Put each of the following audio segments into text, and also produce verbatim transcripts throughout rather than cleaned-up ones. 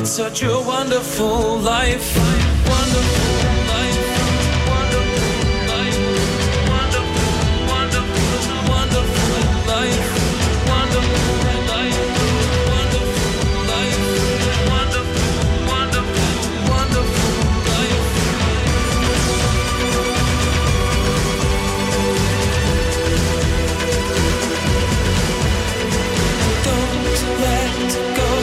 It's such a wonderful life. Wonderful life. Wonderful life. Wonderful, wonderful, wonderful life. Wonderful life. Wonderful life. Wonderful, wonderful, wonderful life. Don't let go.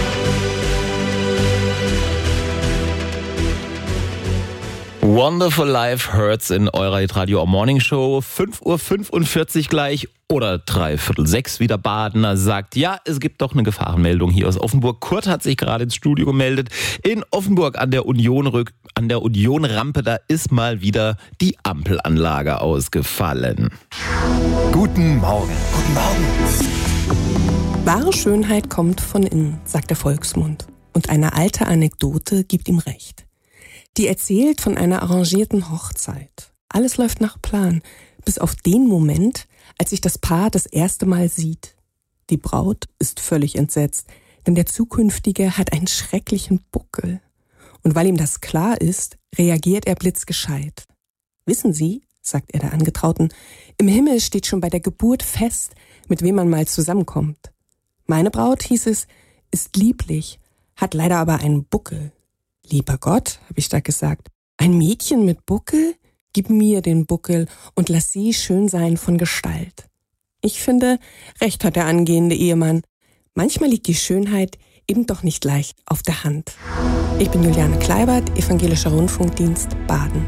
Wonderful Life Hurts in eurer Hitradio Morning Show. fünf Uhr fünfundvierzig gleich oder dreiviertel sechs wieder Badener sagt, ja, es gibt doch eine Gefahrenmeldung hier aus Offenburg. Kurt hat sich gerade ins Studio gemeldet. In Offenburg an der Union, an der Union-Rampe, da ist mal wieder die Ampelanlage ausgefallen. Guten Morgen. Guten Morgen. Wahre Schönheit kommt von innen, sagt der Volksmund. Und eine alte Anekdote gibt ihm recht. Die erzählt von einer arrangierten Hochzeit. Alles läuft nach Plan, bis auf den Moment, als sich das Paar das erste Mal sieht. Die Braut ist völlig entsetzt, denn der Zukünftige hat einen schrecklichen Buckel. Und weil ihm das klar ist, reagiert er blitzgescheit. Wissen Sie, sagt er der Angetrauten, im Himmel steht schon bei der Geburt fest, mit wem man mal zusammenkommt. Meine Braut, hieß es, ist lieblich, hat leider aber einen Buckel. Lieber Gott, habe ich da gesagt, ein Mädchen mit Buckel? Gib mir den Buckel und lass sie schön sein von Gestalt. Ich finde, recht hat der angehende Ehemann. Manchmal liegt die Schönheit eben doch nicht leicht auf der Hand. Ich bin Juliane Kleibert, Evangelischer Rundfunkdienst, Baden.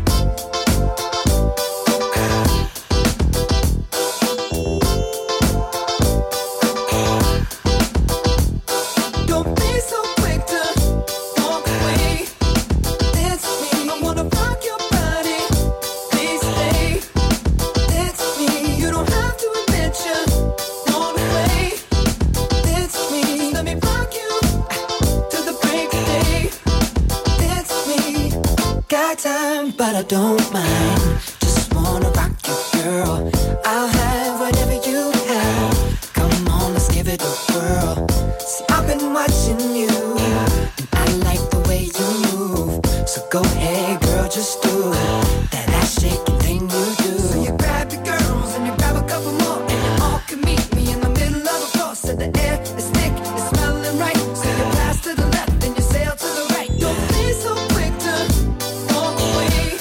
But I don't mind, just wanna rock you, girl. I'll have whatever you have. Come on, let's give it a whirl. See, I've been watching you, and I like the way you move. So go ahead, girl, just do that ass shaking thing you do. So you grab your girls and you grab a couple more, and you all can meet me in the middle of the floor. So the air is thick, it's smelling right. So you pass to the left and you sail to the right. Don't be so quick to walk away.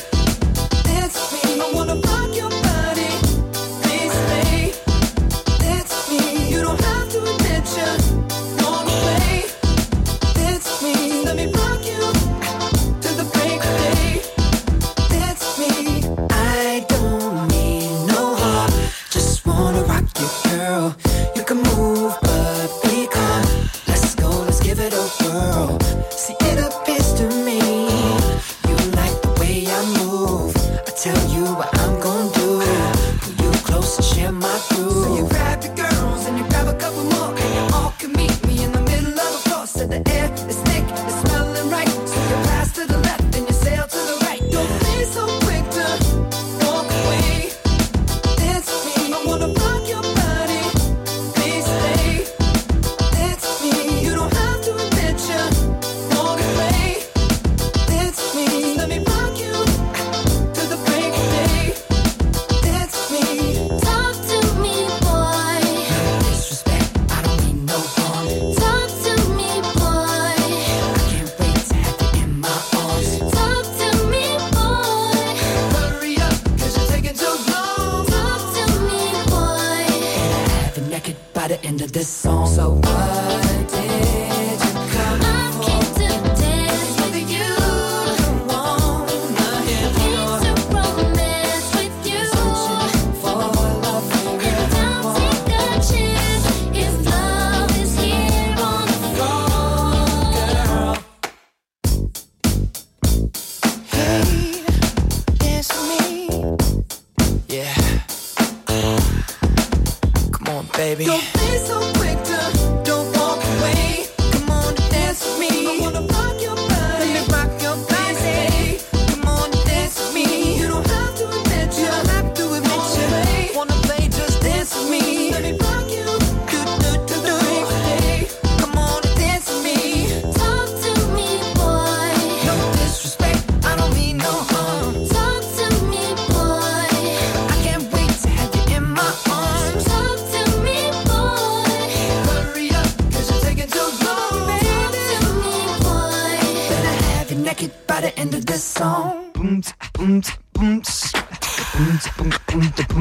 I wanna rock your body, please stay. That's me. You don't have to admit you wanna play. That's me. Let me rock you till the break of day. That's me. I don't need no heart, just wanna rock you, girl. You can move, but be calm. Let's go, let's give it a whirl. See, it appears to me you like the way I move. I tell you what I'm gonna do. Pull you close and share my groove. So you grab your girls and you grab a couple more, and you all can meet me in the middle of the floor. So the air is thick, it's smelling right. So you pass to the left and you sail to the right. Don't be so quick to walk away. That's me. I wanna rock your body, please stay. That's me. You don't have to admit you wanna play. That's me. Let me rock you till the break of day. That's me. Talk to me, boy. Disrespect, I don't mean no harm. Talk to me, boy. I can't wait to have you in my arms. Talk to me, boy. Hurry up, cause you're taking too long. Talk to me, boy. I have you naked by the end of this song. So what did you come I for? came to dance with you. Come on, I hear Came to romance with you. for love. And I'll take a chance if love is here on the floor. Hey, it's me. Yeah. Come on, baby. Don't be so quick to don't walk away. Come on, dance with me. I wanna rock your body. Let me rock your body. Come on, dance with me. You don't have to admit you. You don't have to admit you. Wanna play, just dance with me. Let me rock you. Do, do, do, do. Come on, dance with me. Talk to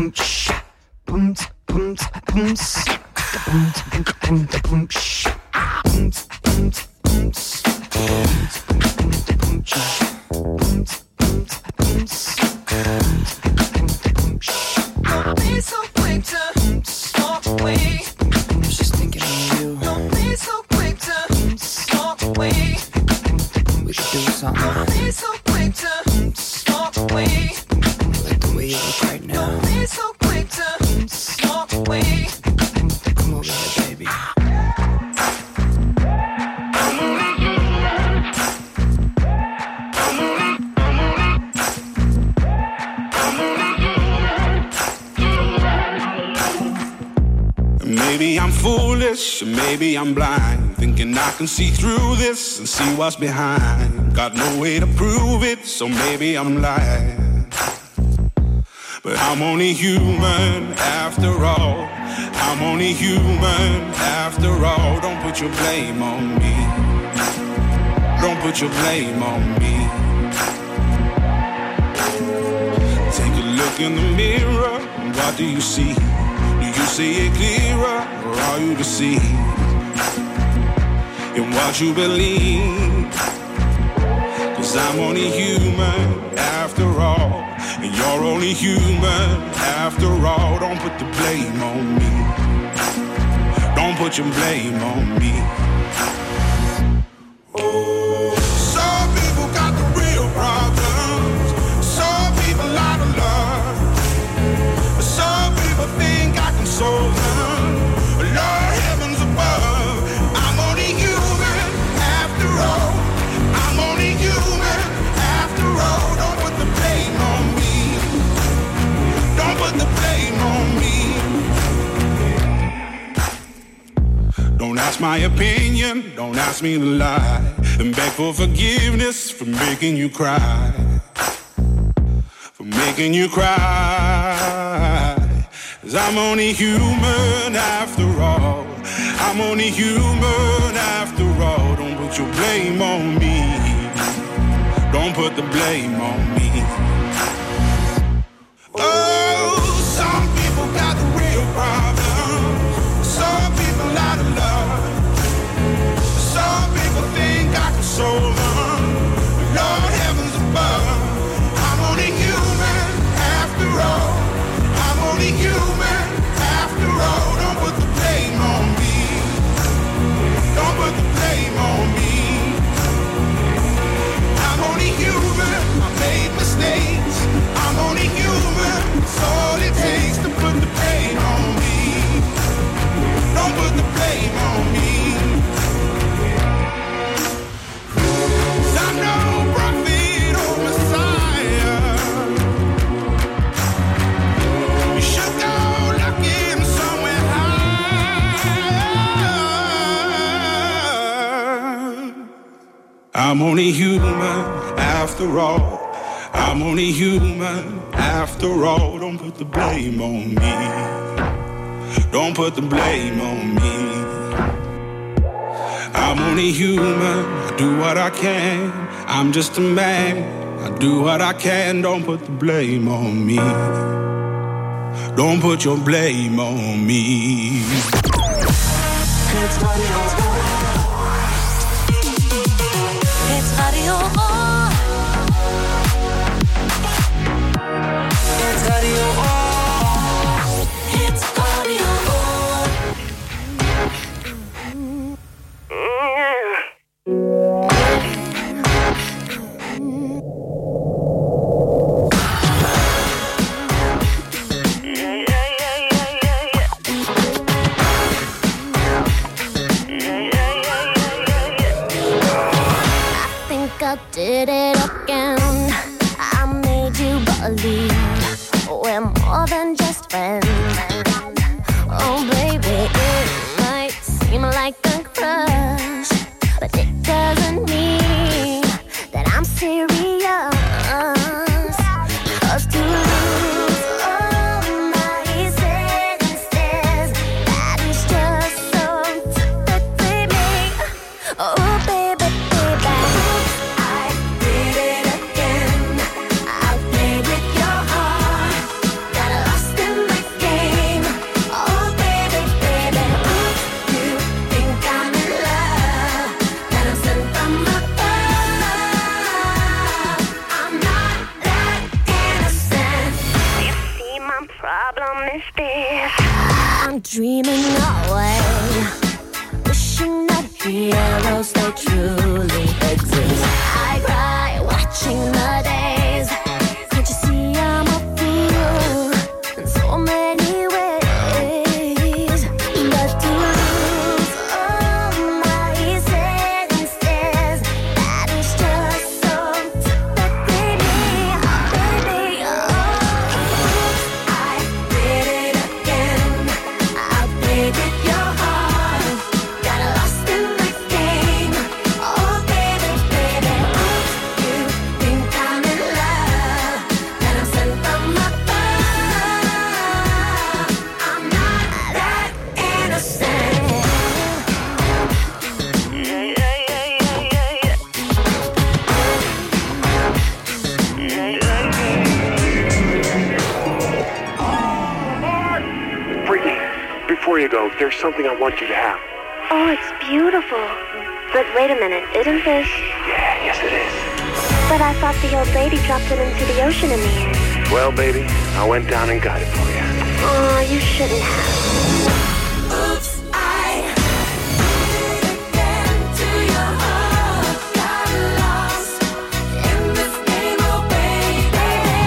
boom, sh, boom, boom, boom, sh, boom, boom, boom, sh, boom, boom, boom, sh, boom, boom, sh, boom, boom, boom, sh, boom, boom, sh. Don't be so quick to walk away. I was just thinking of you. Don't be so quick to walk away. We could do something. Don't be so quick to walk away. Like the way you look right now. Don't be so quick to walk away. Come over here, baby. Maybe I'm foolish, maybe I'm blind, thinking I can see through this and see what's behind. Got no way to prove it, so maybe I'm lying. But I'm only human after all. I'm only human after all. Don't put your blame on me. Don't put your blame on me. Take a look in the mirror, what do you see? Do you see it clearer, or are you deceived in what you believe? Cause I'm only human after all, and you're only human after all. Don't put the blame on me. Don't put your blame on me. Oh, some people got the real problems. Some people out of love. Some people think I can solve them. Lord, heavens above, I'm only human after all. I'm only human after all. Don't put the blame on me. Don't put the blame on me. Don't ask my opinion, don't ask me to lie, and beg for forgiveness for making you cry. For making you cry. Cause I'm only human after all. I'm only human after all. Don't put your blame on me. Don't put the blame on me. Oh, some people got the real problem. Some people out of love. Some people think I can solve them. Lord, heavens above, I'm only human after all. I'm only human after all. Don't put the blame on me. Don't put the blame on me. I'm only human. I made mistakes. I'm only human. It's all it takes to put the blame on me. Don't put the blame on me. 'Cause I'm no prophet or Messiah. You should go looking somewhere higher. I'm only human after all. I'm only human after all. Don't put the blame on me. Don't put the blame on me. I'm only human. I do what I can. I'm just a man. I do what I can. Don't put the blame on me. Don't put your blame on me. It's Radio It's Radio It's Radio It's Radio I did it again. I made you believe we're more than just friends. Oh, baby, it might seem like a crush, but it doesn't mean that I'm serious. 'Cause to lose all my senses, that is just so typically me. Oh, baby, baby. I did it again. I played with your heart, got lost in I'm dreaming away, wishing that heroes they truly exist. I cry watching the days. Can't you see I'm a fool in so many ways? But to lose all my senses, that is just so that baby, baby, oh, I did it again. I played with your heart, got lost in the game. Oh baby, baby, you think I'm in love, that I'm sent from above. I'm not that innocent. Freaky, before you go, there's something I want you to have. Oh, it's beautiful. But wait a minute, isn't this? Yeah, yes it is. But I thought the old lady dropped it into the ocean in the end. Well, baby, I went down and got it for you. Oh, you shouldn't have. Oops, I did it again to your heart. Got lost in this game, oh baby.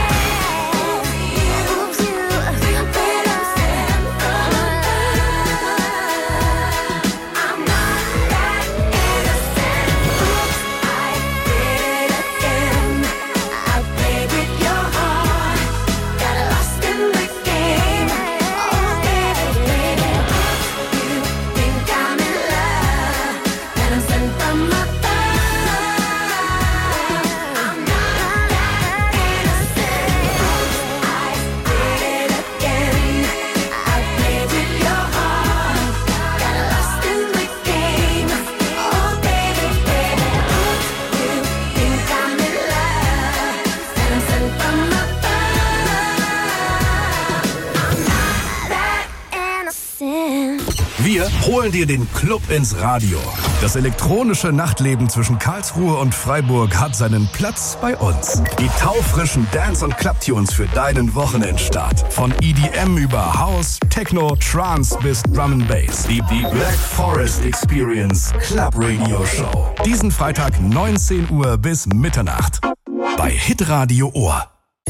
Oops, you. That I'm sent from above. I'm not that innocent. Oops, I did it again. I played with your heart, got lost in the game. Oh baby, baby, you think I'm in love, that I'm sent from above. I'm not that innocent. Oops, I did it again. I played with your heart, got lost in the game. Oh baby, baby, you think I'm in love, that I'm sent from above. I'm not that innocent. Wir holen dir den Club ins Radio. Das elektronische Nachtleben zwischen Karlsruhe und Freiburg hat seinen Platz bei uns. Die taufrischen Dance- und Clubtunes für deinen Wochenendstart. Von E D M über House, Techno, Trance bis Drum and Bass. Die, die Black Forest Experience Club Radio Show. Diesen Freitag neunzehn Uhr bis Mitternacht. Bei Hitradio Ohr.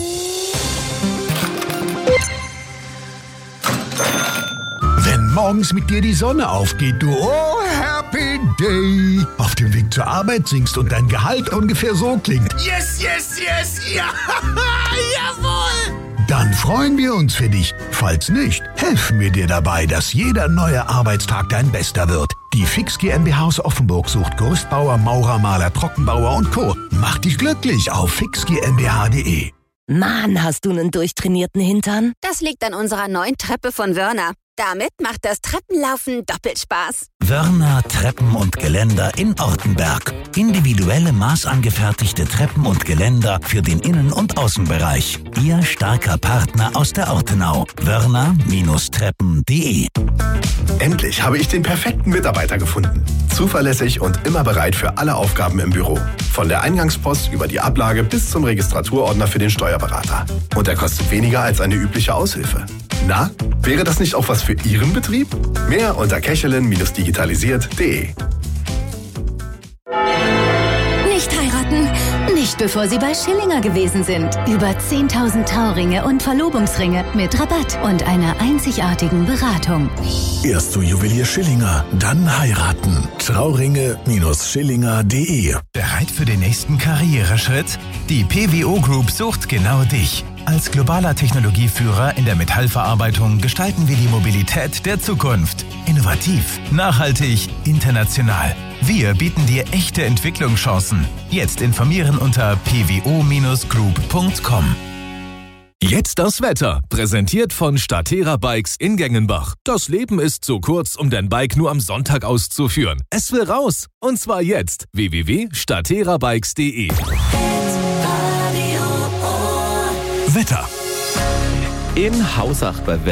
Wenn morgens mit dir die Sonne aufgeht, du oh happy day, auf dem Weg zur Arbeit singst und dein Gehalt ungefähr so klingt, Yes, yes, yes, ja, jawohl. dann freuen wir uns für dich. Falls nicht, helfen wir dir dabei, dass jeder neue Arbeitstag dein bester wird. Die Fix GmbH aus Offenburg sucht Gerüstbauer, Maurer, Maler, Trockenbauer und Co. Mach dich glücklich auf fix g m b h punkt d e. Mann, hast du einen durchtrainierten Hintern? Das liegt an unserer neuen Treppe von Wörner. Damit macht das Treppenlaufen doppelt Spaß. Wörner Treppen und Geländer in Ortenberg. Individuelle maßangefertigte Treppen und Geländer für den Innen- und Außenbereich. Ihr starker Partner aus der Ortenau. Wörner Treppen punkt d e. Endlich habe ich den perfekten Mitarbeiter gefunden. Zuverlässig und immer bereit für alle Aufgaben im Büro. Von der Eingangspost über die Ablage bis zum Registraturordner für den Steuerberater. Und er kostet weniger als eine übliche Aushilfe. Na, wäre das nicht auch was für Ihren Betrieb? Mehr unter kechelin digitalisiert punkt d e. Nicht heiraten, nicht bevor Sie bei Schillinger gewesen sind. Über zehntausend Trauringe und Verlobungsringe mit Rabatt und einer einzigartigen Beratung. Erst zu Juwelier Schillinger, dann heiraten. Trauringe Schillinger punkt d e. Bereit für den nächsten Karriereschritt? Die P W O Group sucht genau dich. Als globaler Technologieführer in der Metallverarbeitung gestalten wir die Mobilität der Zukunft. Innovativ, nachhaltig, international. Wir bieten dir echte Entwicklungschancen. Jetzt informieren unter p w o group punkt com. Jetzt das Wetter, präsentiert von Statera Bikes in Gengenbach. Das Leben ist zu kurz, um dein Bike nur am Sonntag auszuführen. Es will raus, und zwar jetzt. w w w punkt statera bikes punkt d e. Wetter. In Hausach bei Wetter